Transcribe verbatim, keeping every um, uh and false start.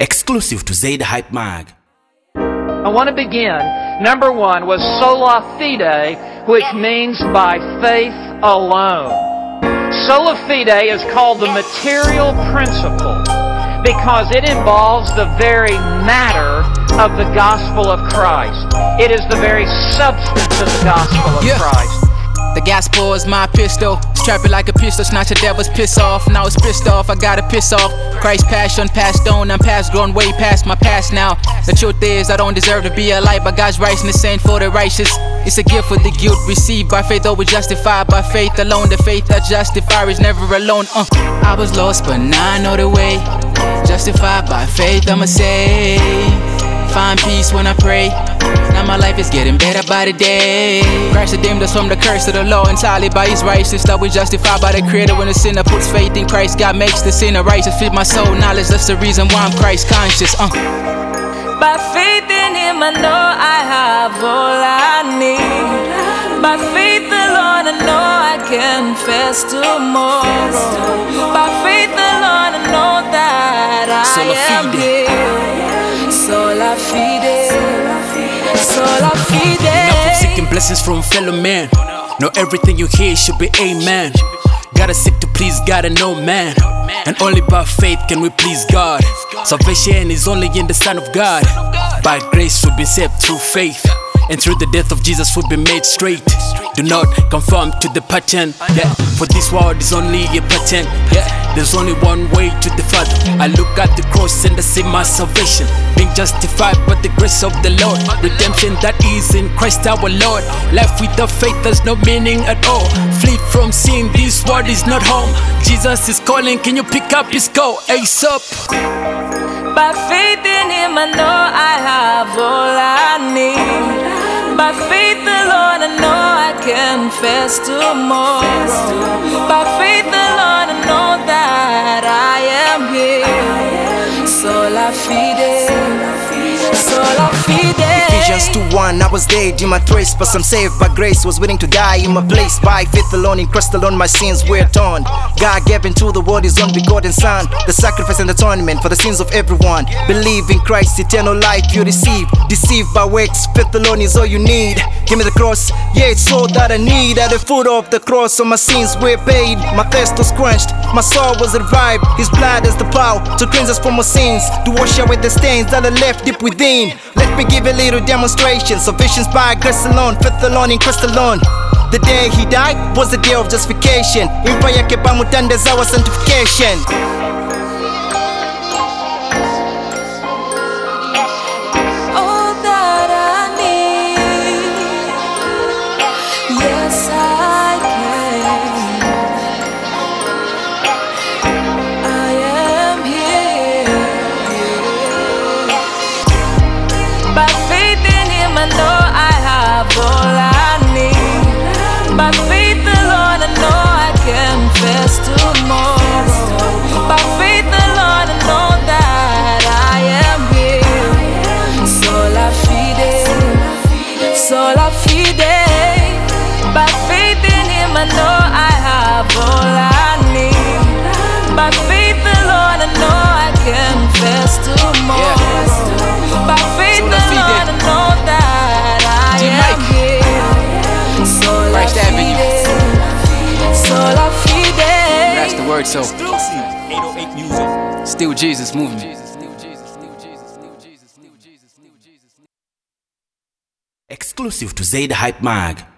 Exclusive to Zaid Hype Mag. I want to begin. Number one was sola fide, which means by faith alone. Sola fide is called the material principle because it involves the very matter of the gospel of Christ. It is the very substance of the gospel of yeah. Christ. The gospel is my pistol. Strap it like a pistol, snatch the devil's piss off. Now it's pissed off, I gotta piss off. Christ's passion passed on, I'm past grown way past my past now. The truth is I don't deserve to be alive, but God's righteousness ain't for the righteous. It's a gift for the guilt received by faith, though we justified by faith alone. The faith that justifies is never alone. uh, I was lost but now I know the way. Justified by faith, I'ma say. Find peace when I pray. Now my life is getting better by the day. Christ redeemed us from the curse of the law, entirely by His righteousness that we justified by the Creator. When the sinner puts faith in Christ, God makes the sinner righteous. Feed my soul knowledge, that's the reason why I'm Christ conscious. uh. By faith in Him I know I have all I need. By faith alone I know I can face tomorrow. By faith alone I know that I am healed. Sola fide, sola fide. Enough of seeking blessings from fellow man. No, everything you hear should be amen. Gotta seek to please God and no man. And only by faith can we please God. Salvation is only in the Son of God. By grace we've been saved through faith, and through the death of Jesus we've been made straight. Do not conform to the pattern, yeah. For this world is only a pattern, yeah. There's only one way to the Father. I look at the cross and I see my salvation, being justified by the grace of the Lord. Redemption that is in Christ our Lord. Life without faith has no meaning at all. Flee from sin, this world is not home. Jesus is calling, can you pick up his call? Ace up. By faith in Him I know I have all I need. By faith alone I know I can face tomorrow. By faith alone I know that I am here. Sola fide, sola fide. Ephesians two one, I was dead in my trace, but I'm saved by grace. Was willing to die in my place. By faith alone, in Christ alone, my sins were atoned. God gave into the world His only begotten Son, the sacrifice and atonement for the sins of everyone. Believe in Christ, eternal life you receive. Deceived by works, faith alone is all you need. Give me the cross, yeah, it's all that I need. At the foot of the cross, all my sins were paid. My thirst was quenched, my soul was revived. His blood is the power to cleanse us from our sins, to wash away the stains that are left deep within. Let me give a little demonstration. Salvation's by grace alone, faith alone, in Christ alone. The day He died was the day of justification. Impa yake pamutandeza our sanctification. All that I need, yes I can. I am here. By faith in Him I know I have all I need. By faith alone I know I can face tomorrow. By faith alone I know that I am here. Sola fide, sola fide. By faith in Him I know I have all I need. By faith alone I know I can face tomorrow. By faith alone I know that I am here. Sola fide, sola fide. That's the word, so still Jesus moving. Exclusive to Zaid Hype Mag.